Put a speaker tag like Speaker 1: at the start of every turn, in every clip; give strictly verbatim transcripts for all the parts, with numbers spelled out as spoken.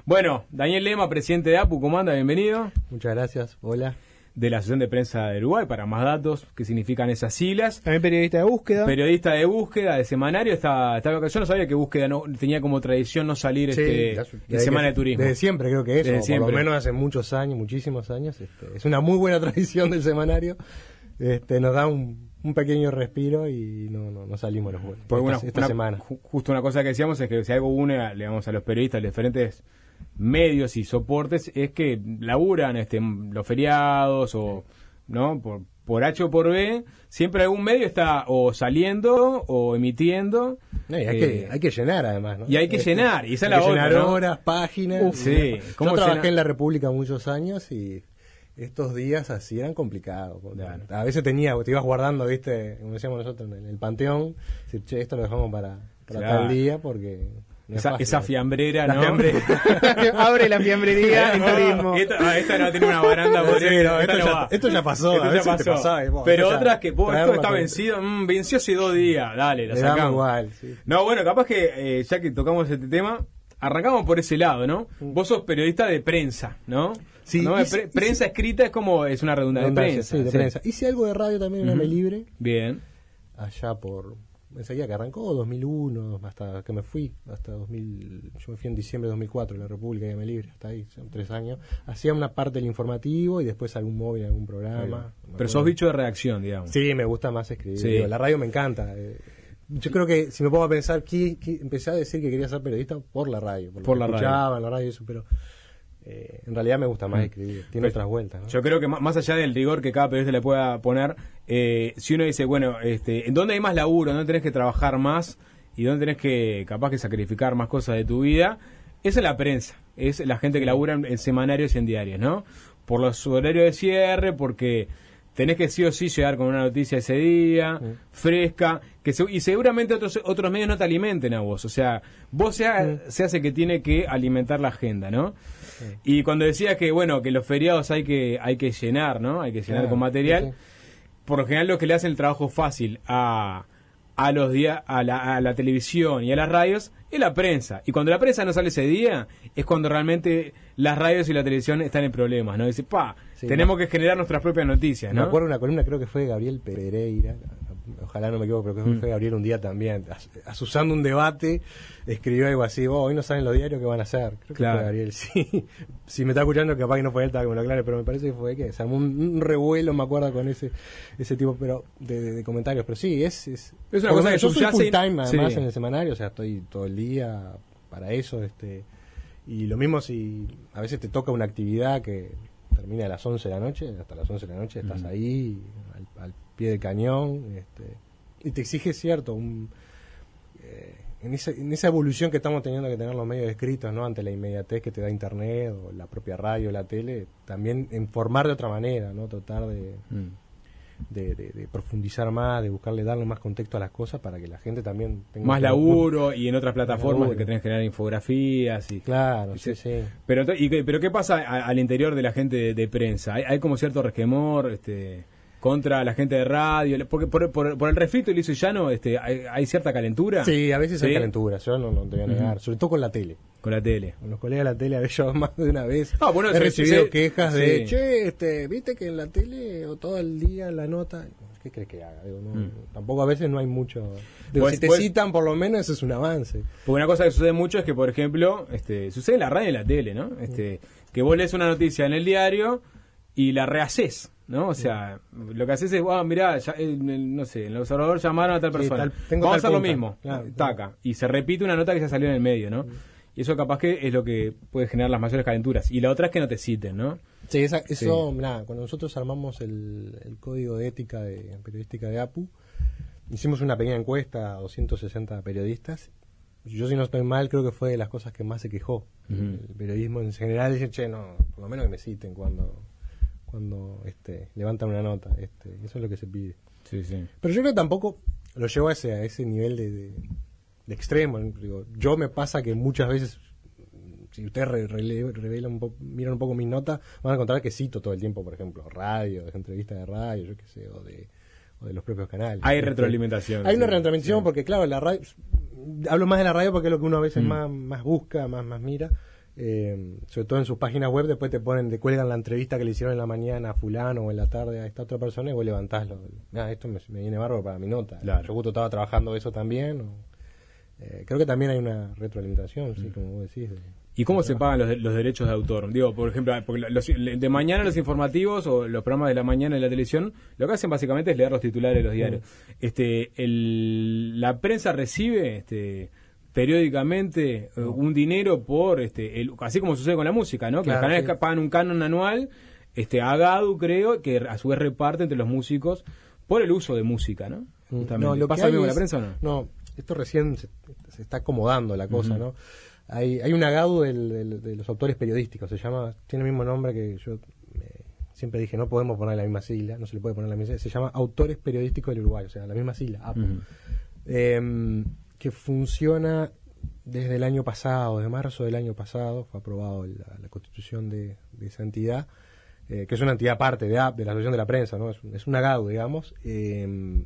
Speaker 1: Bueno, Daniel Lema, presidente de APU, ¿cómo anda? Bienvenido.
Speaker 2: Muchas gracias, hola.
Speaker 1: De la Asociación de Prensa de Uruguay, para más datos, ¿qué significan esas siglas?
Speaker 3: También periodista de búsqueda.
Speaker 1: Periodista de búsqueda, de semanario. Está, está, yo no sabía que búsqueda no, tenía como tradición no salir
Speaker 2: sí,
Speaker 1: este, en Semana
Speaker 2: que,
Speaker 1: de Turismo.
Speaker 2: Desde siempre creo que eso,
Speaker 1: desde siempre.
Speaker 2: Por lo menos hace muchos años, muchísimos años. Este, es una muy buena tradición del semanario. Este, nos da un, un pequeño respiro y no, no, no salimos los jueves.
Speaker 1: Pues
Speaker 2: esta,
Speaker 1: una,
Speaker 2: esta
Speaker 1: una,
Speaker 2: semana.
Speaker 1: Justo una cosa que decíamos es que si algo une, le damos a los periodistas, a los diferentes medios y soportes, es que laburan este, los feriados o... ¿no? Por, por H o por B, siempre algún medio está o saliendo o emitiendo.
Speaker 2: No, y hay,
Speaker 1: eh,
Speaker 2: que, hay que llenar además, ¿no?
Speaker 1: Y hay que
Speaker 2: este,
Speaker 1: llenar, y esa es
Speaker 2: hay
Speaker 1: la
Speaker 2: que
Speaker 1: otra,
Speaker 2: llenar
Speaker 1: ¿no?
Speaker 2: horas, páginas.
Speaker 1: Uf, sí.
Speaker 2: Yo trabajé
Speaker 1: llena?
Speaker 2: en la República muchos años y estos días así eran complicados. Claro. A veces tenía, te ibas guardando, viste, como decíamos nosotros, en el panteón, decir, che, esto lo dejamos para, para
Speaker 1: claro.
Speaker 2: tal día porque...
Speaker 1: No esa, esa fiambrera,
Speaker 2: la
Speaker 1: ¿no?
Speaker 2: Fiambrera.
Speaker 3: Abre la fiambrería en turismo.
Speaker 1: Esta, ah, esta no tiene una baranda por
Speaker 2: sí, no, esto, no ya, esto ya pasó.
Speaker 1: Esto
Speaker 2: a
Speaker 1: ya pasó.
Speaker 2: Pasaba, y, bueno,
Speaker 1: pero
Speaker 2: ya,
Speaker 1: otras que, vos, esto está
Speaker 2: con...
Speaker 1: vencido, mmm, venció hace dos días, dale, la
Speaker 2: Le
Speaker 1: sacamos.
Speaker 2: Igual, sí.
Speaker 1: No, bueno, capaz que, eh, ya que tocamos este tema, arrancamos por ese lado, ¿no? Mm. Vos sos periodista de prensa, ¿no?
Speaker 2: Sí.
Speaker 1: ¿No?
Speaker 2: Hice,
Speaker 1: Pre prensa
Speaker 2: hice,
Speaker 1: escrita es como, es una redundancia, de prensa.
Speaker 2: Sí, de
Speaker 1: sí.
Speaker 2: prensa. Hice algo de radio también en uh-huh. M Libre.
Speaker 1: Bien.
Speaker 2: Allá por... enseguida que arrancó, dos mil uno, hasta que me fui, hasta dos mil, yo me fui en diciembre de dos mil cuatro de la República y M Libre, hasta ahí, son tres años. Hacía una parte del informativo y después algún móvil, algún programa.
Speaker 1: Pero sos bicho de redacción, digamos.
Speaker 2: Sí, me gusta más escribir.
Speaker 1: Sí.
Speaker 2: Digo, la radio me encanta. Eh, yo creo que si me pongo a pensar, ¿qué, qué, empecé a decir que quería ser periodista por la radio, por,
Speaker 1: por la
Speaker 2: escuchaba
Speaker 1: radio.
Speaker 2: en la radio y eso, pero... Eh, en realidad me gusta más escribir, tiene
Speaker 1: pues,
Speaker 2: otras vueltas, ¿no?
Speaker 1: Yo creo que más allá del rigor que cada periodista le pueda poner, eh, si uno dice, bueno, este, ¿en dónde hay más laburo? ¿Dónde tenés que trabajar más? ¿Y dónde tenés que, capaz que sacrificar más cosas de tu vida? Esa es la prensa, es la gente que labura en, en semanarios y en diarios, ¿no? Por los horarios de cierre, porque tenés que sí o sí llegar con una noticia ese día, sí. fresca, que se, y seguramente otros otros medios no te alimenten a vos, o sea, vos sea, sí. se hace que tiene que alimentar la agenda, ¿no? Sí. Y cuando decías que, bueno, que los feriados hay que hay que llenar, ¿no? Hay que llenar claro, con material. Sí, sí. Por lo general lo que le hacen el trabajo fácil a a los días a la, a la televisión y a las radios es la prensa. Y cuando la prensa no sale ese día es cuando realmente las radios y la televisión están en problemas, ¿no? Dice, pa, sí, tenemos no. que generar nuestras propias noticias, ¿no?
Speaker 2: Me acuerdo una columna, creo que fue de Gabriel Pereira, ojalá no me equivoco, pero que mm. fue Gabriel un día también, asusando un debate, escribió algo así, oh, hoy no salen los diarios, ¿qué van a hacer? Creo que
Speaker 1: claro.
Speaker 2: fue Gabriel, sí. Si me está escuchando, capaz que no fue él, para que me lo aclare, pero me parece que fue que se armó un, un revuelo, me acuerdo, con ese ese tipo pero de, de, de comentarios. Pero sí, es... Es,
Speaker 1: es una cosa que
Speaker 2: yo soy full
Speaker 1: y...
Speaker 2: time, además,
Speaker 1: sí.
Speaker 2: en el semanario, o sea, estoy todo el día para eso, este... Y lo mismo si a veces te toca una actividad que termina a las once de la noche, hasta las once de la noche estás uh-huh. ahí, al, al pie del cañón, este, y te exige, cierto, un, eh, en, esa, en esa evolución que estamos teniendo que tener los medios escritos, ¿no? Ante la inmediatez que te da internet, o la propia radio, la tele, también informar de otra manera, ¿no? Tratar de... Uh-huh. De, de, de profundizar más, de buscarle darle más contexto a las cosas para que la gente también tenga
Speaker 1: más laburo y en otras plataformas que tenés que generar infografías y
Speaker 2: claro,
Speaker 1: y
Speaker 2: sí,
Speaker 1: se,
Speaker 2: sí.
Speaker 1: Pero y, pero qué pasa a, al interior de la gente de, de prensa, hay, hay como cierto resquemor este contra la gente de radio, porque por, por, por el refrito liso y llano este hay, hay cierta calentura.
Speaker 2: Sí, a veces
Speaker 1: ¿sí?
Speaker 2: hay calentura, yo no, no te voy a negar, uh-huh. sobre todo con la tele.
Speaker 1: Con la tele.
Speaker 2: Con los colegas de la tele, a ver, yo más de una vez
Speaker 1: ah, bueno,
Speaker 2: he
Speaker 1: se,
Speaker 2: recibido
Speaker 1: se,
Speaker 2: quejas
Speaker 1: sí.
Speaker 2: de, che, este, viste que en la tele o todo el día la nota, ¿qué crees que haga? Digo, no, mm. Tampoco a veces no hay mucho. Digo, pues, si te pues, citan, por lo menos eso es un avance.
Speaker 1: Porque una cosa que sucede mucho es que, por ejemplo, este, sucede en la radio y en la tele, ¿no? Este, mm. Que vos lees una noticia en el diario y la rehaces, ¿no? O sea, mm. lo que haces es, wow, mirá, ya, eh, no sé, en el observador llamaron a tal persona. Sí, tal, Vamos a hacer punta. Lo mismo, claro, taca. Claro. Y se repite una nota que ya salió en el medio, ¿no? Mm. Y eso capaz que es lo que puede generar las mayores calenturas. Y la otra es que no te citen, ¿no?
Speaker 2: Sí, esa, eso, sí. Nada, cuando nosotros armamos el, el código de ética de periodística de APU, hicimos una pequeña encuesta a doscientos sesenta periodistas. Yo, si no estoy mal, creo que fue de las cosas que más se quejó. Uh-huh. El periodismo en general dice, che, no, por lo menos que me citen cuando cuando este levantan una nota. Este, eso es lo que se pide.
Speaker 1: Sí, sí.
Speaker 2: Pero yo creo que tampoco lo llevo a ese, a ese nivel de... de de extremo, digo, yo me pasa que muchas veces, si ustedes re, re, revelan un poco, miran un poco mis notas, van a encontrar que cito todo el tiempo, por ejemplo, radio, de entrevistas de radio, yo qué sé, o de, o de los propios canales.
Speaker 1: Hay retroalimentación.
Speaker 2: Hay sí, una retroalimentación sí. Porque, claro, la radio, hablo más de la radio porque es lo que uno a veces mm. más, más busca, más, más mira, Eh, sobre todo en sus páginas web, después te ponen, te cuelgan la entrevista que le hicieron en la mañana a fulano o en la tarde a esta otra persona y vos levantás lo, ah, esto me, me viene bárbaro para mi nota.
Speaker 1: Claro.
Speaker 2: Yo justo estaba trabajando eso también. O, eh, creo que también hay una retroalimentación, sí, como vos decís. De,
Speaker 1: ¿Y cómo se pagan los, los derechos de autor? Digo, por ejemplo, porque los, de mañana los informativos o los programas de la mañana de la televisión, lo que hacen básicamente es leer los titulares de los diarios. Mm. Este, el, la prensa recibe, este, periódicamente no. un dinero por, este, el, así como sucede con la música, ¿no? Que claro, los canales sí. pagan un canon anual, este, a Gadu creo, que a su vez reparte entre los músicos por el uso de música, ¿no?
Speaker 2: No, lo ¿Pasa algo con la prensa o no? No, esto recién se, se está acomodando la cosa, uh-huh. ¿no? Hay, hay una Gadu del, del, de los autores periodísticos, se llama, tiene el mismo nombre que yo eh, siempre dije, no podemos poner la misma sigla, no se le puede poner la misma sigla, se llama Autores Periodísticos del Uruguay, o sea, la misma sigla, A P U. Uh-huh. Eh, que funciona desde el año pasado, de marzo del año pasado, fue aprobado la, la constitución de, de esa entidad, eh, que es una entidad aparte de, de la Asociación de la Prensa, ¿no? Es, es una Gadu, digamos. Eh,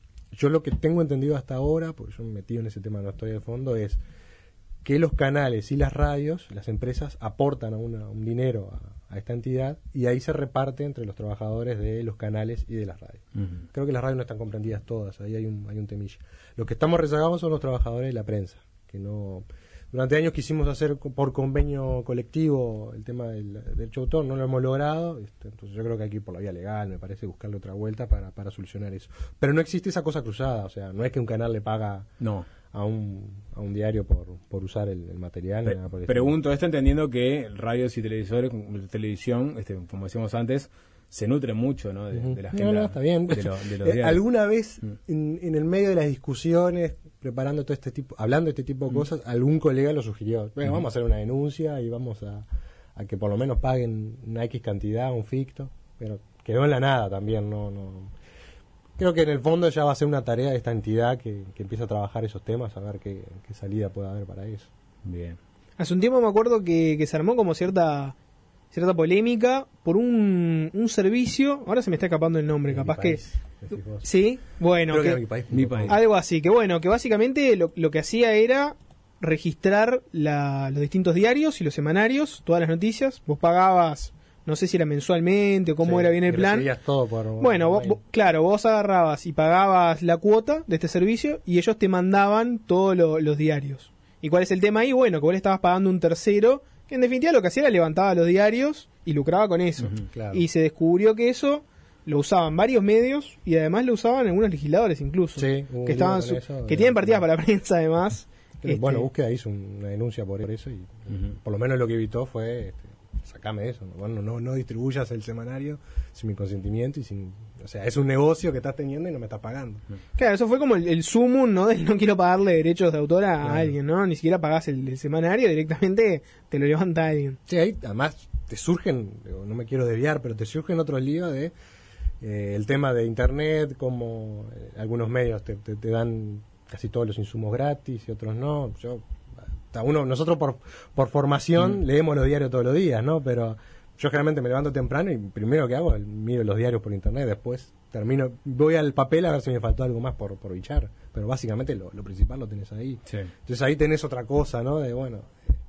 Speaker 2: yo lo que tengo entendido hasta ahora, porque yo me he metido en ese tema, no estoy de fondo, es que los canales y las radios, las empresas, aportan a una, un dinero a, a esta entidad y ahí se reparte entre los trabajadores de los canales y de las radios. Uh-huh. Creo que las radios no están comprendidas todas, ahí hay un, hay un temilla. Los que estamos rezagados son los trabajadores de la prensa, que no... Durante años quisimos hacer por convenio colectivo el tema del derecho de autor, no lo hemos logrado, entonces yo creo que hay que ir por la vía legal, me parece, buscarle otra vuelta para, para solucionar eso. Pero no existe esa cosa cruzada, o sea, no es que un canal le paga... No. a un a un diario por, por usar el, el material.
Speaker 1: Pe-
Speaker 2: nada por
Speaker 1: pregunto esto entendiendo que radios y televisores, televisión, este, como decíamos antes, se nutre mucho, ¿no? De, uh-huh. de la agenda.
Speaker 2: No, no, está bien.
Speaker 1: De, lo, de los
Speaker 2: eh, alguna vez uh-huh. en, en el medio de las discusiones, preparando todo este tipo, hablando de este tipo de uh-huh. cosas, algún colega lo sugirió. Bueno, uh-huh. vamos a hacer una denuncia y vamos a, a que por lo menos paguen una X cantidad, un ficto, pero quedó en la nada también, no, no. Creo que en el fondo ya va a ser una tarea de esta entidad que, que empieza a trabajar esos temas, a ver qué, qué salida puede haber para eso.
Speaker 1: Bien.
Speaker 3: Hace un tiempo me acuerdo que, que se armó como cierta cierta polémica por un, un servicio, ahora se me está escapando el nombre, capaz
Speaker 2: país,
Speaker 3: que... Sí, bueno,
Speaker 2: Creo
Speaker 3: que,
Speaker 2: que mi país,
Speaker 1: mi país.
Speaker 3: algo así, que bueno, que básicamente lo, lo que hacía era registrar la, los distintos diarios y los semanarios, todas las noticias, vos pagabas... No sé si era mensualmente o cómo
Speaker 2: sí,
Speaker 3: era bien el plan.
Speaker 2: Todo por,
Speaker 3: bueno, vos, vos, claro, vos agarrabas y pagabas la cuota de este servicio y ellos te mandaban todos lo, los diarios. ¿Y cuál es el tema ahí? Bueno, que vos le estabas pagando un tercero, que en definitiva lo que hacía era levantaba los diarios y lucraba con eso. Uh-huh, claro. Y se descubrió que eso lo usaban varios medios y además lo usaban algunos legisladores incluso.
Speaker 2: Sí,
Speaker 3: que estaban su, eso, que tienen partidas para la prensa además.
Speaker 2: Pero, este, bueno, Búsqueda hizo una denuncia por eso y uh-huh. por lo menos lo que evitó fue... Este, sacame eso, bueno, no, no distribuyas el semanario sin mi consentimiento y sin, o sea, es un negocio que estás teniendo y no me estás pagando.
Speaker 3: Claro, eso fue como el, el sumum, ¿no? Del no quiero pagarle derechos de autor a claro. alguien, ¿no? Ni siquiera pagás el, el semanario, directamente te lo levanta alguien.
Speaker 2: Sí, ahí además te surgen, no me quiero desviar, pero te surgen otros líos de eh, el tema de internet, como eh, algunos medios te, te, te dan casi todos los insumos gratis y otros no. Yo Uno, nosotros por por formación mm. leemos los diarios todos los días, ¿no? Pero yo generalmente me levanto temprano y primero que hago miro los diarios por internet, después termino, voy al papel a ver si me faltó algo más por, por bichar, pero básicamente lo, lo principal lo tenés ahí.
Speaker 1: Sí.
Speaker 2: Entonces ahí tenés otra cosa, ¿no? De bueno,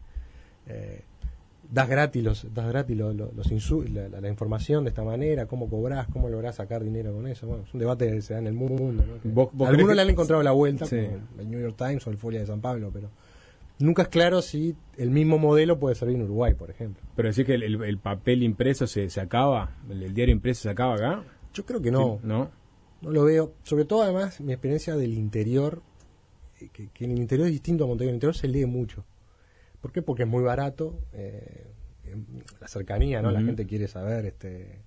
Speaker 2: eh, eh, das gratis los das gratis los, los, los insu- la, la, la información de esta manera, cómo cobrás, cómo lográs sacar dinero con eso. Bueno, es un debate que se da en el mundo, ¿no?
Speaker 1: ¿Vos, vos
Speaker 2: algunos
Speaker 1: que...
Speaker 2: le han encontrado la vuelta,
Speaker 1: sí.
Speaker 2: como el New York Times o el Folia de San Pablo, pero nunca es claro si el mismo modelo puede servir en Uruguay, por ejemplo.
Speaker 1: Pero decir que el, el, el papel impreso se, se acaba, el, el diario impreso se acaba acá.
Speaker 2: Yo creo que no.
Speaker 1: Sí, no.
Speaker 2: No lo veo. Sobre todo, además, mi experiencia del interior, que, que en el interior es distinto a Montevideo. En el interior se lee mucho. ¿Por qué? Porque es muy barato. Eh, la cercanía, ¿no? Uh-huh. La gente quiere saber este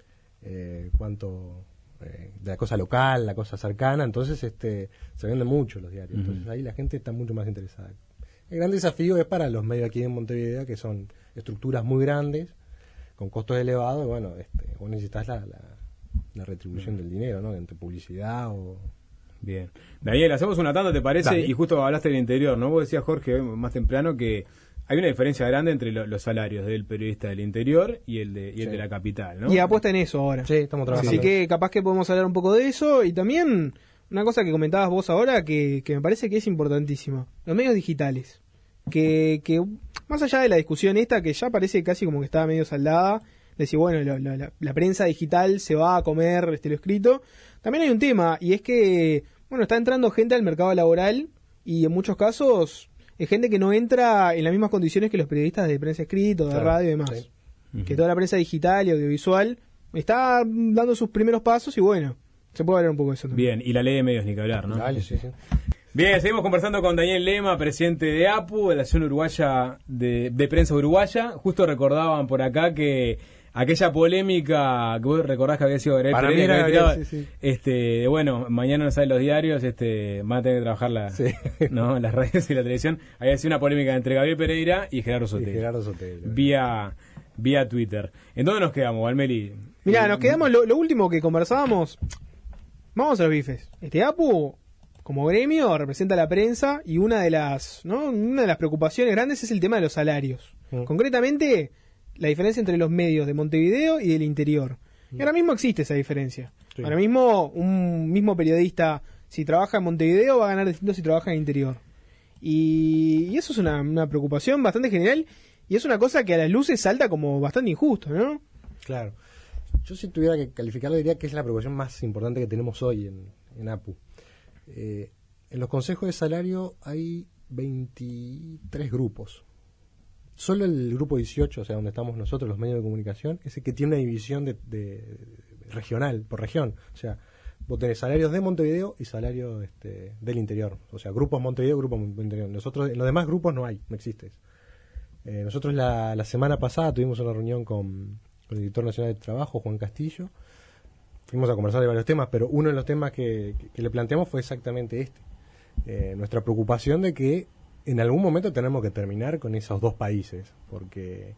Speaker 2: eh, cuánto... Eh, de la cosa local, la cosa cercana, entonces este se venden mucho los diarios, uh-huh. entonces ahí la gente está mucho más interesada. El gran desafío es para los medios aquí en Montevideo, que son estructuras muy grandes, con costos elevados, y bueno, este, vos necesitas la, la, la retribución uh-huh. del dinero, ¿no? Entre publicidad o...
Speaker 1: Bien. Daniel, hacemos una tanda, ¿te parece?
Speaker 2: Dale.
Speaker 1: Y justo hablaste del interior, ¿no? Vos decías, Jorge, más temprano, que hay una diferencia grande entre lo, los salarios del periodista del interior y el de, y el
Speaker 2: sí.
Speaker 1: de la capital, ¿no?
Speaker 3: Y apuesta en eso ahora.
Speaker 2: Sí, estamos trabajando.
Speaker 3: Así que capaz que podemos hablar un poco de eso. Y también una cosa que comentabas vos ahora que, que me parece que es importantísima. Los medios digitales. que, que más allá de la discusión esta, que ya parece casi como que estaba medio saldada, decir, bueno, lo, lo, la, la prensa digital se va a comer este, lo escrito, también hay un tema, y es que, bueno, está entrando gente al mercado laboral, y en muchos casos es gente que no entra en las mismas condiciones que los periodistas de prensa escrito, de claro, radio y demás. Sí. Uh-huh. Que toda la prensa digital y audiovisual está dando sus primeros pasos, y bueno, se puede hablar un poco de eso también.
Speaker 1: Bien, y la ley de medios ni que hablar, ¿no?
Speaker 2: Dale, sí, sí.
Speaker 1: Bien, seguimos conversando con Daniel Lema, presidente de A P U, de la Asociación Uruguaya de, de Prensa Uruguaya. Justo recordaban por acá que aquella polémica que vos recordás que había sido Gabriel
Speaker 2: Para
Speaker 1: Pereira,
Speaker 2: mí era
Speaker 1: que había
Speaker 2: Gabriel, sí, sí.
Speaker 1: Este, bueno, mañana no salen los diarios, este, van a tener que trabajar la, sí. ¿no? las radios y la televisión. Había sido una polémica entre Gabriel Pereira y Gerardo Sotelo.
Speaker 2: Y Gerardo Sotelo.
Speaker 1: Vía, vía Twitter. ¿En dónde nos quedamos, Valmeli?
Speaker 3: Mirá, nos quedamos, lo, lo último que conversábamos, vamos a los bifes. Este A P U, como gremio, representa a la prensa, y una de las, ¿no? una de las preocupaciones grandes es el tema de los salarios. Mm. Concretamente, la diferencia entre los medios de Montevideo y del interior. Mm. Y ahora mismo existe esa diferencia. Sí. Ahora mismo, un mismo periodista, si trabaja en Montevideo, va a ganar distinto si trabaja en el interior. Y, y eso es una, una preocupación bastante general, y es una cosa que a las luces salta como bastante injusto, ¿no?
Speaker 2: Claro. Yo, si tuviera que calificarlo, diría que es la preocupación más importante que tenemos hoy en, en A P U. Eh, en los consejos de salario hay veintitrés grupos. Solo el grupo dieciocho, o sea, donde estamos nosotros, los medios de comunicación, es el que tiene una división de, de, de regional, por región. O sea, vos tenés salarios de Montevideo y salarios este, del interior. O sea, grupos Montevideo, grupos interior. Nosotros, en los demás grupos no hay, no existe eso. Eh, nosotros la, la semana pasada tuvimos una reunión con, con el director nacional de trabajo, Juan Castillo. Fuimos a conversar de varios temas, pero uno de los temas que, que, que le planteamos fue exactamente este. Eh, nuestra preocupación de que en algún momento tenemos que terminar con esos dos países, porque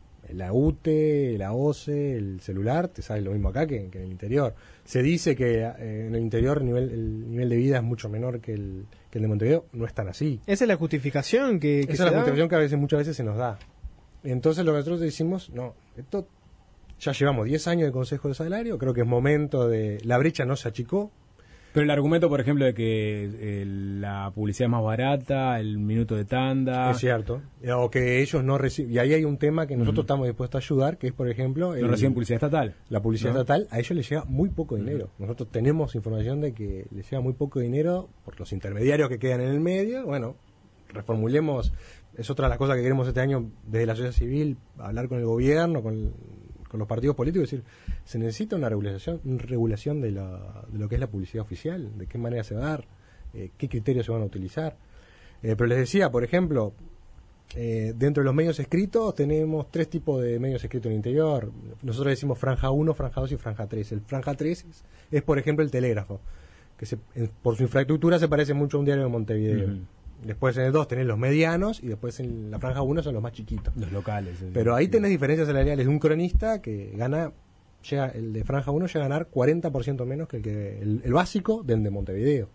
Speaker 2: la U T E, la O C E, el celular, te sale lo mismo acá que, que en el interior. Se dice que eh, en el interior el nivel, el nivel de vida es mucho menor que el, que el de Montevideo. No es tan así.
Speaker 3: Esa es la justificación que, que
Speaker 2: Esa es la justificación que a veces, muchas veces se nos da. Entonces lo que nosotros decimos, no, esto... Ya llevamos diez años de Consejo de Salario, creo que es momento de... La brecha no se achicó.
Speaker 1: Pero el argumento, por ejemplo, de que eh, la publicidad es más barata, el minuto de tanda...
Speaker 2: Es cierto. O que ellos no reciben... Y ahí hay un tema que nosotros uh-huh. estamos dispuestos a ayudar, que es, por ejemplo...
Speaker 1: El, no reciben publicidad estatal.
Speaker 2: La publicidad
Speaker 1: ¿no?
Speaker 2: estatal, a ellos les llega muy poco dinero. Uh-huh. Nosotros tenemos información de que les llega muy poco dinero por los intermediarios que quedan en el medio. Bueno, reformulemos... Es otra de las cosas que queremos este año desde la sociedad civil, hablar con el gobierno, con... El, con los partidos políticos, es decir, se necesita una regulación, una regulación de, la, de lo que es la publicidad oficial, de qué manera se va a dar, eh, qué criterios se van a utilizar. Eh, pero les decía, por ejemplo, eh, dentro de los medios escritos tenemos tres tipos de medios escritos en el interior. Nosotros decimos franja uno, franja dos y franja tres. El franja tres es, es por ejemplo, el Telégrafo, que se, en, por su infraestructura se parece mucho a un diario de Montevideo. Uh-huh. Después en el dos tenés los medianos y después en la franja uno son los más chiquitos.
Speaker 1: Los locales.
Speaker 2: Pero ahí tenés diferencias salariales de un cronista que gana, llega el de franja uno llega a ganar cuarenta por ciento menos que el, que, el, el básico del de Montevideo.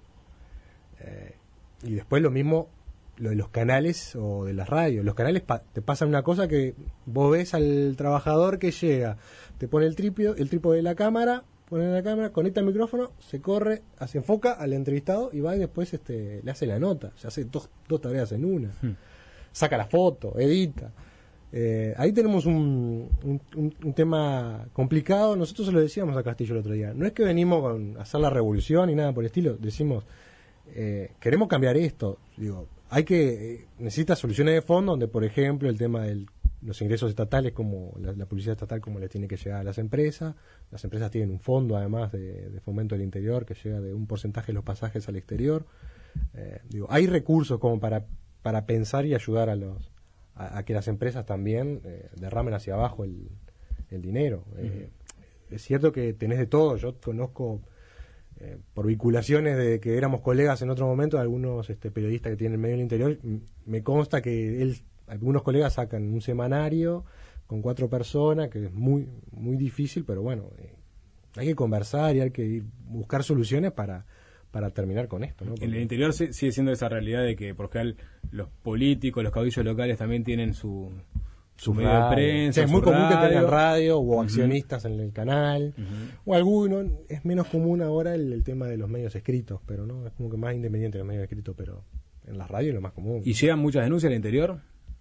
Speaker 2: Eh, y después lo mismo lo de los canales o de las radios. Los canales pa- te pasan una cosa que vos ves al trabajador que llega, te pone el trípode, el trípode de la cámara, pone la cámara, conecta el micrófono, se corre, se enfoca al entrevistado y va y después este, le hace la nota, se hace dos, dos tareas en una, hmm. saca la foto, edita. Eh, ahí tenemos un, un, un, un tema complicado. Nosotros se lo decíamos a Castillo el otro día, no es que venimos con a hacer la revolución ni nada por el estilo, decimos, eh, queremos cambiar esto, digo, hay que, eh, necesita soluciones de fondo donde, por ejemplo, el tema del los ingresos estatales, como la, la publicidad estatal, como les tiene que llegar a las empresas. Las empresas tienen un fondo, además, de, de fomento del interior, que llega de un porcentaje de los pasajes al exterior. Eh, digo, hay recursos como para, para pensar y ayudar a los a, a que las empresas también eh, derramen hacia abajo el, el dinero. Eh, uh-huh. Es cierto que tenés de todo. Yo conozco, eh, por vinculaciones de que éramos colegas en otro momento, algunos este, periodistas que tienen medio del interior, m- me consta que él algunos colegas sacan un semanario con cuatro personas, que es muy muy difícil, pero bueno, eh, hay que conversar y hay que ir, buscar soluciones para, para terminar con esto, ¿no? Porque
Speaker 1: en el interior se, sigue siendo esa realidad de que, por ejemplo, los políticos, los caudillos locales también tienen su, su, su medio radio de prensa.
Speaker 2: O sea, es muy común radio. que tengan radio o uh-huh. accionistas en el canal, uh-huh. o alguno. Es menos común ahora el, el tema de los medios escritos, pero no es como que más independiente los medios escritos, pero en las radios es lo más común.
Speaker 1: ¿Y llegan muchas denuncias al interior?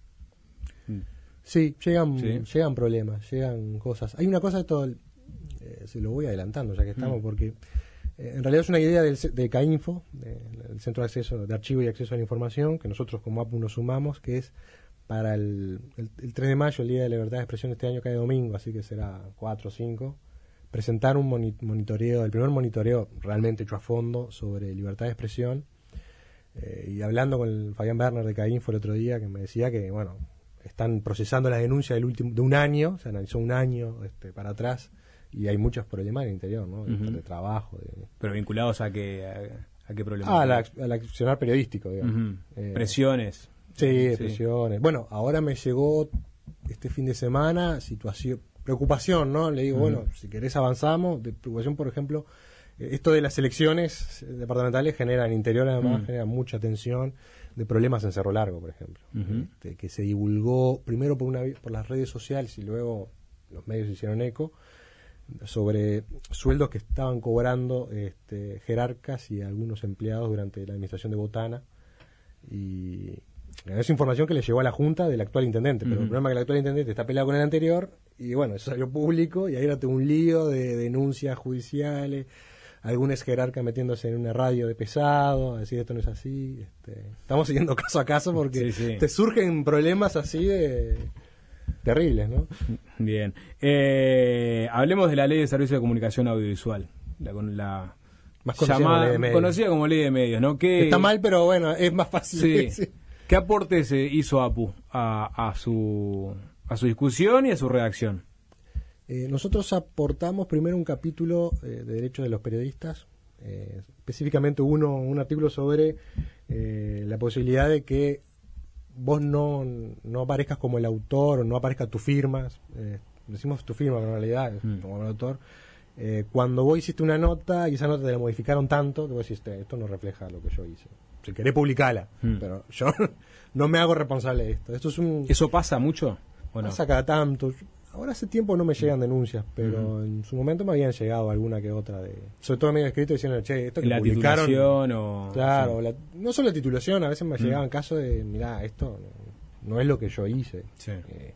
Speaker 2: Sí, llegan,
Speaker 1: Sí.
Speaker 2: llegan problemas, llegan cosas. Hay una cosa de todo, eh, se lo voy adelantando ya que estamos,
Speaker 1: Mm.
Speaker 2: porque eh, en realidad es una idea del, ce- de CAINFO, de- del Centro de Acceso de Archivo y Acceso a la Información, que nosotros como A P U nos sumamos, que es para el, el, el tres de mayo, el Día de la Libertad de Expresión, este año cae domingo, así que será cuatro o cinco, presentar un moni- monitoreo, el primer monitoreo realmente hecho a fondo sobre libertad de expresión. Eh, y hablando con el Fabián Berner de CAINFO el otro día, que me decía que, bueno, están procesando la denuncia del último, de un año, se analizó un año este, para atrás, y hay muchos problemas en el interior, ¿no? De,
Speaker 1: Ujú.
Speaker 2: de trabajo. De,
Speaker 1: ¿Pero vinculados a qué, a, a qué problemas?
Speaker 2: ah, la, al accionar periodístico, digamos.
Speaker 1: Ujú.
Speaker 2: Eh,
Speaker 1: Presiones.
Speaker 2: Sí, presiones. Bueno, ahora me llegó este fin de semana situación, preocupación, ¿no? Le digo,
Speaker 1: Ujú.
Speaker 2: bueno, si querés avanzamos. De preocupación, por ejemplo, eh, esto de las elecciones departamentales genera en el interior, además,
Speaker 1: Mm.
Speaker 2: genera mucha tensión de problemas en Cerro Largo, por ejemplo.
Speaker 1: Ujú.
Speaker 2: Este, que se divulgó primero por, una, vi- por las redes sociales y luego los medios hicieron eco sobre sueldos que estaban cobrando este, jerarcas y algunos empleados durante la administración de Botana. Y es información que le llegó a la Junta del actual intendente, pero
Speaker 1: Ujú.
Speaker 2: el problema es que el actual intendente está peleado con el anterior, y bueno, eso salió público, y ahí era todo un lío de denuncias judiciales, algún ex jerarca metiéndose en una radio de pesado, a decir esto no es así. Este, estamos siguiendo caso a caso porque
Speaker 1: Sí, sí.
Speaker 2: te surgen problemas así de terribles, ¿no?
Speaker 1: Bien. Eh, hablemos de la Ley de Servicio de Comunicación Audiovisual. La, con la
Speaker 2: Más conocida
Speaker 1: llamada-
Speaker 2: como ley de medios.
Speaker 1: conocida como Ley de Medios, ¿no? ¿Qué,
Speaker 2: Está mal, pero bueno, es más fácil.
Speaker 1: Sí.
Speaker 2: de decir.
Speaker 1: ¿Qué aportes eh, hizo A P U a, a, su, a su discusión y a su redacción?
Speaker 2: Eh, nosotros aportamos primero un capítulo eh, de derechos de los periodistas, eh, específicamente uno, un artículo sobre eh, la posibilidad de que vos no, no aparezcas como el autor o no aparezca tu firma, eh, decimos tu firma, pero en realidad es
Speaker 1: Mm.
Speaker 2: como el autor. Eh, cuando vos hiciste una nota y esa nota te la modificaron tanto, te vos decís, esto no refleja lo que yo hice. Si querés publicarla,
Speaker 1: Mm.
Speaker 2: pero yo no me hago responsable de esto. Esto es un...
Speaker 1: ¿Eso pasa mucho? ¿O no?
Speaker 2: Pasa cada tanto. Ahora hace tiempo no me llegan denuncias, pero
Speaker 1: Ujú.
Speaker 2: en su momento me habían llegado alguna que otra de, sobre todo medio escrito diciendo, che, esto que
Speaker 1: ¿La
Speaker 2: publicaron,
Speaker 1: titulación o...?
Speaker 2: claro,
Speaker 1: sí.
Speaker 2: la- no solo la titulación, a veces me
Speaker 1: Mm.
Speaker 2: llegaban casos de, mirá, esto no, no es lo que yo hice.
Speaker 1: Sí.
Speaker 2: Eh,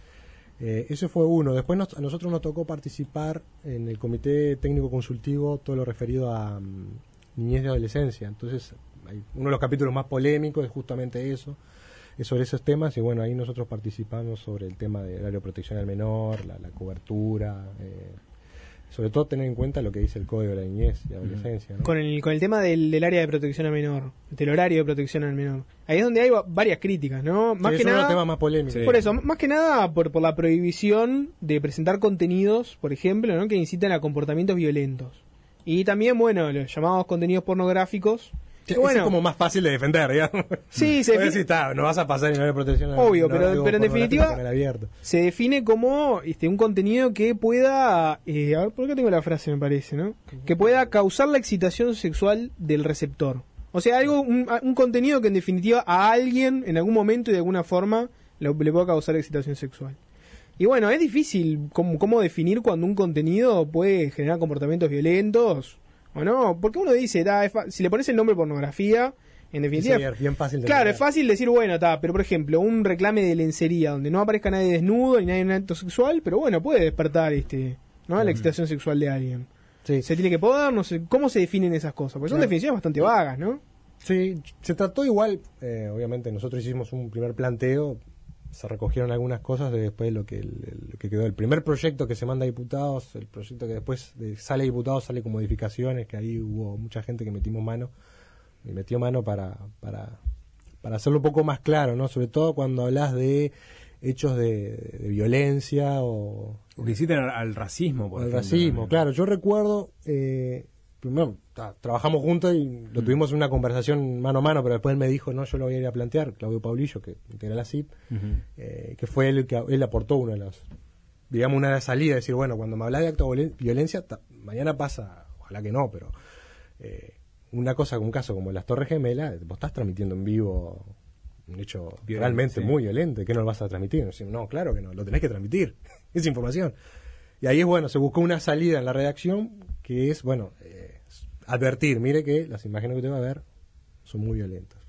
Speaker 2: eh, ese fue uno. Después nos- a nosotros nos tocó participar en el comité técnico consultivo, todo lo referido a mm, niñez y adolescencia. Entonces, hay uno de los capítulos más polémicos es justamente eso, es sobre esos temas, y bueno, ahí nosotros participamos sobre el tema del área de protección al menor, la, la cobertura, eh, sobre todo tener en cuenta lo que dice el Código de la Niñez y Adolescencia, ¿no?
Speaker 3: Con el, con el tema del, del área de protección al menor, del horario de protección al menor. Ahí es donde hay va- varias críticas, ¿no? Más
Speaker 2: Sí,
Speaker 3: que
Speaker 2: es uno de
Speaker 3: nada,
Speaker 2: los temas más polémicos.
Speaker 1: Sí.
Speaker 3: por eso, más que nada por, por la prohibición de presentar contenidos, por ejemplo, ¿no? Que inciten a comportamientos violentos. Y también, bueno, los llamados contenidos pornográficos.
Speaker 2: Sí,
Speaker 3: que,
Speaker 2: ese
Speaker 3: bueno,
Speaker 2: es como más fácil de defender, digamos.
Speaker 3: Sí, se
Speaker 2: Puedes
Speaker 3: define-
Speaker 2: decir, está, no vas a pasar en el área de protección al
Speaker 3: Obvio,
Speaker 2: menor,
Speaker 3: pero-
Speaker 2: algo
Speaker 3: pero en
Speaker 2: pornográfico
Speaker 3: definitiva-
Speaker 2: con el abierto.
Speaker 3: se define como este, un contenido que pueda, eh, a ver, ¿por qué tengo la frase, me parece, no? Que pueda causar la excitación sexual del receptor. O sea, algo, un, un contenido que en definitiva a alguien en algún momento y de alguna forma lo- le pueda causar excitación sexual. Y bueno, es difícil cómo, cómo definir cuando un contenido puede generar comportamientos violentos o no, porque uno dice, da, es fa- si le pones el nombre pornografía, en definitiva,
Speaker 2: Sí, bien fácil de
Speaker 3: claro,
Speaker 2: entender.
Speaker 3: es fácil decir, bueno, está, pero por ejemplo, un reclame de lencería donde no aparezca nadie desnudo ni nadie en un acto sexual, pero bueno, puede despertar este, ¿no? la excitación sexual de alguien.
Speaker 2: Sí.
Speaker 3: Se tiene que poder, no sé, ¿cómo se definen esas cosas? Porque son
Speaker 2: Claro.
Speaker 3: definiciones bastante vagas, ¿no?
Speaker 2: Sí, se trató igual, eh, obviamente nosotros hicimos un primer planteo, se recogieron algunas cosas de después lo que, el, el- lo que quedó. El primer proyecto que se manda a diputados, el proyecto que después de- sale a diputados, sale con modificaciones, que ahí hubo mucha gente que metimos mano, y metió mano para, para, para hacerlo un poco más claro, ¿no? Sobre todo cuando hablas de hechos de, de violencia o
Speaker 1: O que inciten al, al racismo, por
Speaker 2: el
Speaker 1: ejemplo.
Speaker 2: racismo, claro. Yo recuerdo, eh, primero, ta, trabajamos juntos y lo
Speaker 1: Mm.
Speaker 2: tuvimos en una conversación mano a mano, pero después él me dijo, no, yo lo voy a ir a plantear, Claudio Paulillo, que integra la C I P,
Speaker 1: Ujú.
Speaker 2: eh, que fue él que él aportó una de las, digamos, una de las salidas, decir, bueno, cuando me hablas de acto de violencia, ta, mañana pasa, ojalá que no, pero eh, una cosa, un caso como las Torres Gemelas, vos estás transmitiendo en vivo un hecho
Speaker 1: Violento,
Speaker 2: realmente
Speaker 1: sí.
Speaker 2: muy violento, ¿qué no lo vas a transmitir? Decimos, no, claro que no, lo tenés que transmitir, es información. Y ahí es bueno, se buscó una salida en la redacción que es, bueno, eh, advertir, mire que las imágenes que usted va a ver son muy violentas.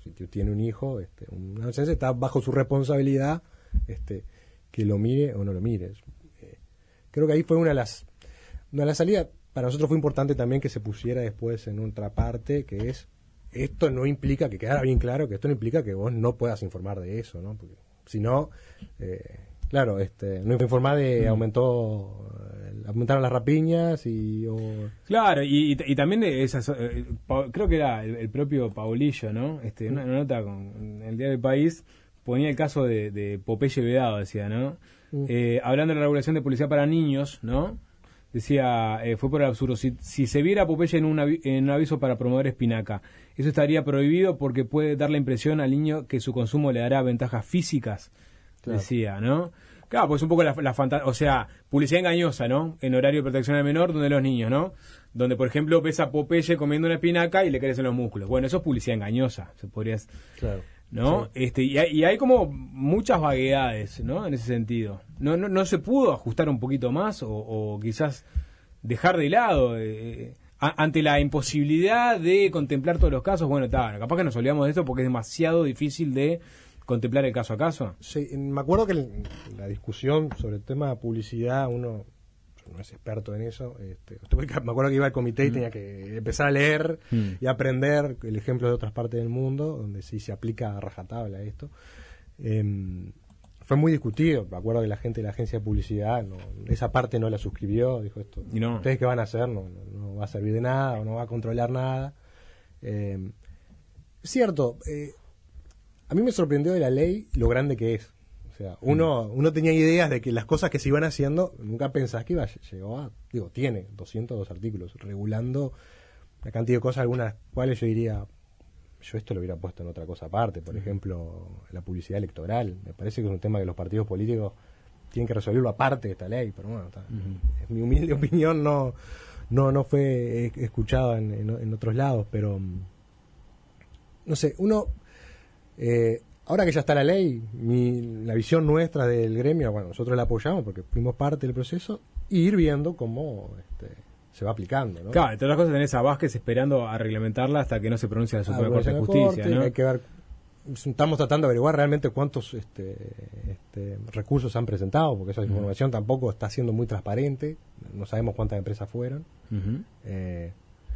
Speaker 2: si tiene un hijo, este, un adolescente, está bajo su responsabilidad este, que lo mire o no lo mire. Eh, creo que ahí fue una de las, una de las salidas. Para nosotros fue importante también que se pusiera después en otra parte, que es, esto no implica, que quedara bien claro, que esto no implica que vos no puedas informar de eso, ¿no? Porque si no, eh, claro, este, no informar de mm. aumentó, aumentaron las rapiñas y... O...
Speaker 1: Claro, y, y, y también de esas, eh, pa, creo que era el, el propio Paulillo, ¿no? Este, una, una nota con en el Diario del País, ponía el caso de, de Popeye Vedado, decía, ¿no? Mm. Eh, hablando de la regulación de publicidad para niños, ¿no? Decía, eh, fue por el absurdo, si, si se viera a Popeye en un, avi- en un aviso para promover espinaca, eso estaría prohibido porque puede dar la impresión al niño que su consumo le dará ventajas físicas, claro. Decía, ¿no? Claro, pues un poco la, la fantasía, o sea, publicidad engañosa, ¿no? En horario de protección al menor, donde los niños, ¿no? Donde, por ejemplo, ves a Popeye comiendo una espinaca y le crecen los músculos. Bueno, eso es publicidad engañosa, se podría...
Speaker 2: Claro.
Speaker 1: ¿No? Sí. Este, y, hay, y hay como muchas vaguedades, ¿no? En ese sentido. ¿No, no, no se pudo ajustar un poquito más o, o quizás dejar de lado eh, a, ante la imposibilidad de contemplar todos los casos? Bueno, está, capaz que nos olvidamos de esto porque es demasiado difícil de contemplar el caso a caso.
Speaker 2: Sí, me acuerdo que en la discusión sobre el tema de publicidad, uno no es experto en eso, este, me acuerdo que iba al comité y mm. tenía que empezar a leer mm. y aprender el ejemplo de otras partes del mundo, donde sí se aplica a rajatabla esto. Eh, fue muy discutido, me acuerdo que la gente de la agencia de publicidad, no, esa parte no la suscribió, dijo esto,
Speaker 1: y no.
Speaker 2: ¿ustedes qué van a hacer? No, no, no va a servir de nada, o no va a controlar nada. Eh, es cierto, eh, a mí me sorprendió de la ley lo grande que es. O sea, uno, uno tenía ideas de que las cosas que se iban haciendo, nunca pensás que iba a llegar a, digo, tiene doscientos dos artículos regulando una cantidad de cosas, algunas cuales yo diría, yo esto lo hubiera puesto en otra cosa aparte, por ejemplo, la publicidad electoral. Me parece que es un tema que los partidos políticos tienen que resolverlo aparte de esta ley, pero bueno, está, uh-huh. es mi humilde opinión, no, no, no fue escuchada en, en, en otros lados, pero no sé, uno... Eh, Ahora que ya está la ley, mi, la visión nuestra del gremio, bueno, nosotros la apoyamos porque fuimos parte del proceso, y ir viendo cómo este, se va aplicando, ¿no?
Speaker 1: Claro, entre otras cosas tenés a Vázquez esperando a reglamentarla hasta que no se pronuncie la Suprema Corte de Justicia, corte, ¿no?
Speaker 2: Hay que ver, estamos tratando de averiguar realmente cuántos este, este, recursos han presentado, porque esa uh-huh. información tampoco está siendo muy transparente, no sabemos cuántas empresas fueron. Uh-huh. Eh,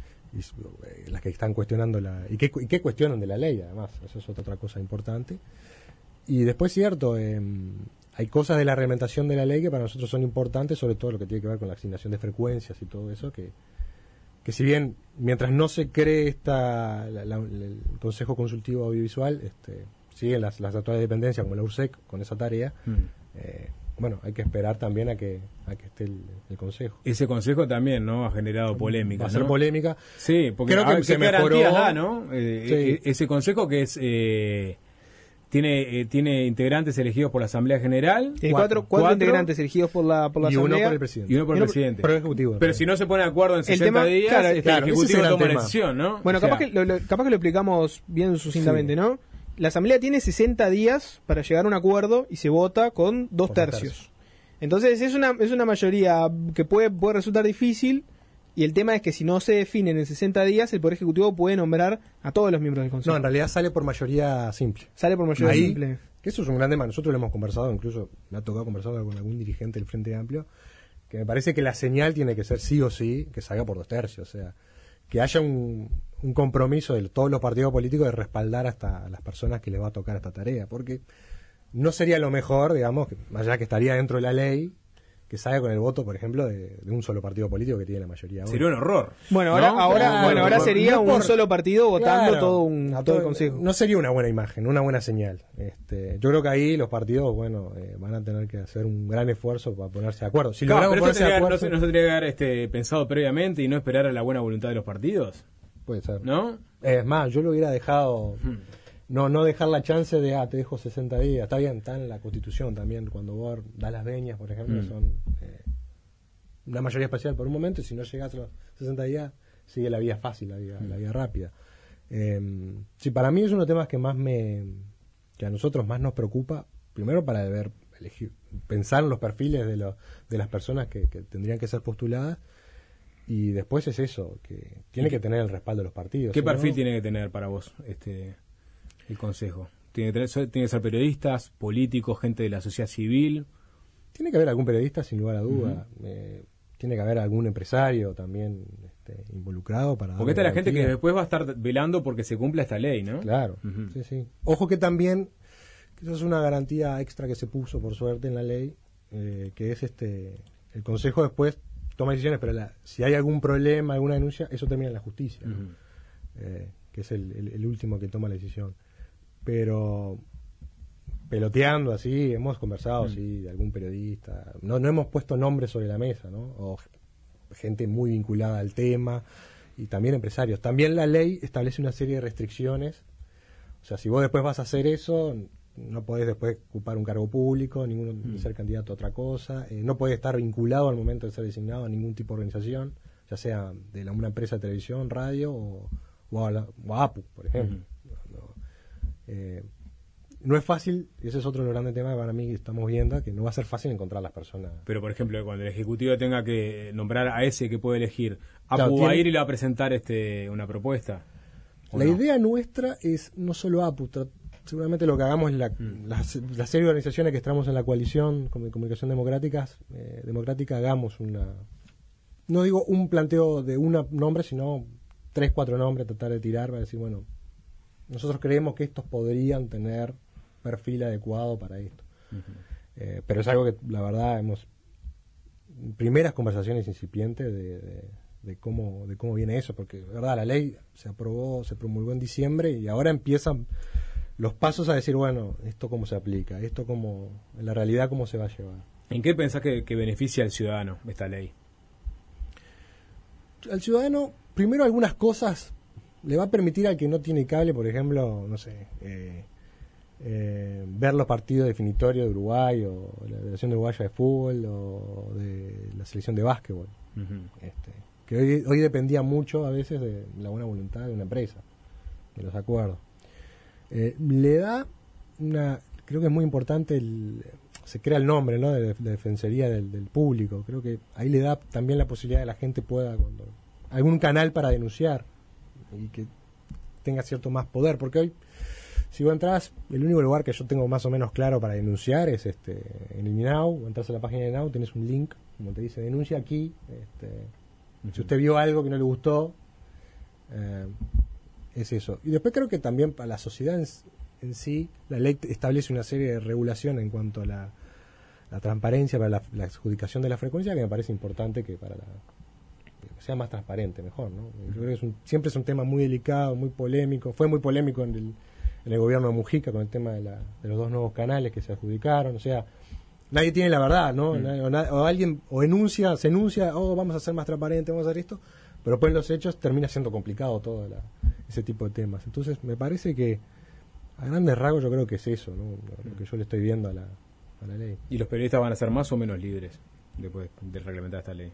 Speaker 2: y las que están cuestionando la y qué, y qué cuestionan de la ley, además, eso es otra cosa importante. Y después, cierto, eh, hay cosas de la reglamentación de la ley que para nosotros son importantes, sobre todo lo que tiene que ver con la asignación de frecuencias y todo eso, que que si bien mientras no se cree esta la, la, el Consejo Consultivo Audiovisual, este, siguen las, las actuales dependencias como la U R S E C con esa tarea. Mm. eh, Bueno, hay que esperar también a que a que esté el, el consejo.
Speaker 1: Ese consejo también, ¿no? Ha generado polémica.
Speaker 2: Va a ser
Speaker 1: ¿no?
Speaker 2: polémica.
Speaker 1: Sí, porque
Speaker 2: creo que
Speaker 1: ver,
Speaker 2: se mejoró.
Speaker 1: Da, ¿no? Eh, sí. eh, ese consejo que es eh, tiene eh, tiene integrantes elegidos por la Asamblea General.
Speaker 3: Tiene cuatro, cuatro, cuatro integrantes elegidos por la por la
Speaker 2: y
Speaker 3: Asamblea.
Speaker 2: Uno por el presidente.
Speaker 1: Y uno por el presidente.
Speaker 2: Por el ejecutivo.
Speaker 1: Pero si no se pone de acuerdo en sesenta
Speaker 3: tema,
Speaker 1: días,
Speaker 3: claro,
Speaker 1: este,
Speaker 2: claro,
Speaker 1: el ejecutivo toma
Speaker 2: la
Speaker 1: la decisión, ¿no?
Speaker 3: Bueno,
Speaker 1: o sea,
Speaker 3: capaz que lo, lo, capaz que lo explicamos bien sucintamente, sí. ¿no? La Asamblea tiene sesenta días para llegar a un acuerdo y se vota con dos por tercios. tercios. Entonces es una es una mayoría que puede, puede resultar difícil, y el tema es que si no se definen en sesenta días, el Poder Ejecutivo puede nombrar a todos los miembros del Consejo.
Speaker 2: No, en realidad sale por mayoría simple.
Speaker 3: Sale por mayoría
Speaker 2: Ahí,
Speaker 3: simple.
Speaker 2: Que eso es un gran tema. Nosotros lo hemos conversado, incluso me ha tocado conversar con algún dirigente del Frente Amplio, que me parece que la señal tiene que ser sí o sí que salga por dos tercios. O sea, que haya un, un compromiso de todos los partidos políticos de respaldar hasta a las personas que les va a tocar esta tarea. Porque no sería lo mejor, digamos, que, más allá que estaría dentro de la ley, que salga con el voto, por ejemplo, de, de un solo partido político que tiene la mayoría.
Speaker 1: Sería un horror.
Speaker 3: Bueno, ahora,
Speaker 1: ¿no?
Speaker 3: ahora,
Speaker 2: Claro,
Speaker 3: bueno, ahora
Speaker 2: por,
Speaker 3: sería
Speaker 2: no por,
Speaker 3: un solo partido votando
Speaker 2: claro,
Speaker 3: todo un todo, todo el consejo.
Speaker 2: No sería una buena imagen, una buena señal. Este, yo creo que ahí los partidos, bueno, eh, van a tener que hacer un gran esfuerzo para ponerse de acuerdo. Si
Speaker 1: claro, pero
Speaker 2: ponerse
Speaker 1: tendría,
Speaker 2: de acuerdo,
Speaker 1: no, se, no se tendría que haber este, pensado previamente y no esperar a la buena voluntad de los partidos.
Speaker 2: Puede ser.
Speaker 1: ¿No?
Speaker 2: Es más, yo lo hubiera dejado. Hmm. No no dejar la chance de, ah, te dejo sesenta días. Está bien, está en la Constitución también. Cuando vos das las veñas, por ejemplo, hmm. son eh, una mayoría especial por un momento. Y si no llegas a los sesenta días, sigue la vía fácil, la vía, hmm. la vía rápida. Eh, sí, para mí es uno de los temas que más me. Que a nosotros más nos preocupa. Primero, para ver, elegir, pensar en los perfiles de, lo, de las personas que, que tendrían que ser postuladas. Y después es eso, que tiene que tener el respaldo de los partidos.
Speaker 1: ¿Qué perfil
Speaker 2: ¿no?
Speaker 1: tiene que tener para vos? este el consejo? ¿Tiene que, tener, tiene que ser periodistas, políticos, gente de la sociedad civil?
Speaker 2: Tiene que haber algún periodista, sin lugar a duda. Uh-huh. eh, tiene que haber algún empresario también este, involucrado para...
Speaker 1: Porque esta es la gente que después va a estar velando porque se cumpla esta ley, ¿no?
Speaker 2: Claro, uh-huh. sí, sí. Ojo que también, que eso es una garantía extra que se puso, por suerte, en la ley, eh, que es este el Consejo después toma decisiones, pero la, si hay algún problema, alguna denuncia, eso termina en la justicia, ¿no? Uh-huh. eh, que es el, el, el último que toma la decisión. Pero peloteando así, hemos conversado, mm. sí, de algún periodista. No, no hemos puesto nombres sobre la mesa, ¿no? O gente muy vinculada al tema y también empresarios. También la ley establece una serie de restricciones. O sea, si vos después vas a hacer eso, no podés después ocupar un cargo público, ninguno, mm. ni ser candidato a otra cosa. Eh, no podés estar vinculado al momento de ser designado a ningún tipo de organización, ya sea de la, una empresa de televisión, radio o, o, a, la, o a APU, por ejemplo. Mm. Eh, no es fácil, y ese es otro grande tema que para mí estamos viendo, que no va a ser fácil encontrar las personas.
Speaker 1: Pero, por ejemplo, cuando el Ejecutivo tenga que nombrar a ese que puede elegir, ¿a claro, APU va a ir y le va a presentar este, una propuesta?
Speaker 2: La no? idea nuestra es no solo APU, seguramente lo que hagamos es la, mm. la, la serie de organizaciones que estamos en la coalición de comunicación democráticas, eh, democrática, hagamos una, no digo un planteo de un nombre, sino tres, cuatro nombres, tratar de tirar para decir, bueno, nosotros creemos que estos podrían tener perfil adecuado para esto. Uh-huh. Eh, pero es algo que, la verdad, hemos... Primeras conversaciones incipientes de, de, de, cómo, de cómo viene eso, porque, la verdad, la ley se aprobó, se promulgó en diciembre y ahora empiezan los pasos a decir, bueno, esto cómo se aplica, esto cómo... En la realidad, cómo se va a llevar.
Speaker 1: ¿En qué pensás que, que beneficia al ciudadano esta ley?
Speaker 2: Al ciudadano, primero algunas cosas... Le va a permitir al que no tiene cable, por ejemplo, no sé, eh, eh, ver los partidos definitorios de Uruguay o la Federación Uruguaya de Fútbol o de la selección de básquetbol. Uh-huh. Este, que hoy, hoy dependía mucho a veces de la buena voluntad de una empresa, de los acuerdos. Eh, le da una, creo que es muy importante, el, se crea el nombre, ¿no?, de, de Defensoría del, del Público. Creo que ahí le da también la posibilidad de que la gente pueda, cuando algún canal para denunciar, y que tenga cierto más poder, porque hoy si vos entras, el único lugar que yo tengo más o menos claro para denunciar es este en el INAU. Entras a la página de INAU, tenés un link como te dice denuncia aquí, este, uh-huh. si usted vio algo que no le gustó, eh, es eso. Y después creo que también para la sociedad en, en sí, la ley establece una serie de regulaciones en cuanto a la, la transparencia para la, la adjudicación de la frecuencia, que me parece importante que para la sea más transparente, mejor, ¿no? Yo creo que es un, siempre es un tema muy delicado, muy polémico. Fue muy polémico en el, en el gobierno de Mujica con el tema de, la, de los dos nuevos canales que se adjudicaron. O sea, nadie tiene la verdad, ¿no? Mm. O, na, o alguien o enuncia, se enuncia, oh, vamos a ser más transparentes, vamos a hacer esto, pero después en los hechos termina siendo complicado todo la, ese tipo de temas. Entonces, me parece que a grandes rasgos yo creo que es eso, ¿no? Lo, lo que yo le estoy viendo a la, a la ley.
Speaker 1: ¿Y los periodistas van a ser más o menos libres después de reglamentar esta ley?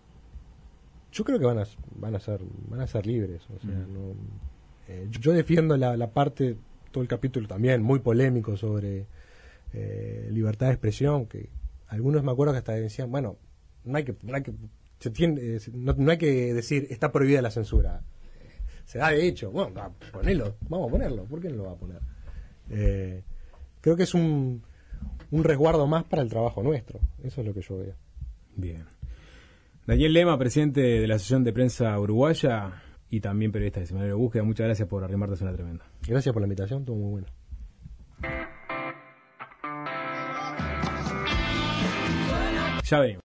Speaker 2: Yo creo que van a van a ser van a ser libres, o sea, mm. no, eh, yo defiendo la, la parte, todo el capítulo también muy polémico sobre eh, libertad de expresión, que algunos me acuerdo que hasta decían, bueno, no hay que no hay que se tiene, eh, no, no hay que decir está prohibida la censura, se da de hecho, bueno, va, ponelo, vamos a ponerlo, ¿por qué no lo va a poner? Eh, creo que es un un resguardo más para el trabajo nuestro, eso es lo que yo veo.
Speaker 1: Bien. Daniel Lema, presidente de la Asociación de Prensa Uruguaya y también periodista de Semanario Búsqueda, muchas gracias por arrimarte a Zona Tremenda.
Speaker 2: Gracias por la invitación, estuvo muy bueno.
Speaker 1: Ya venimos.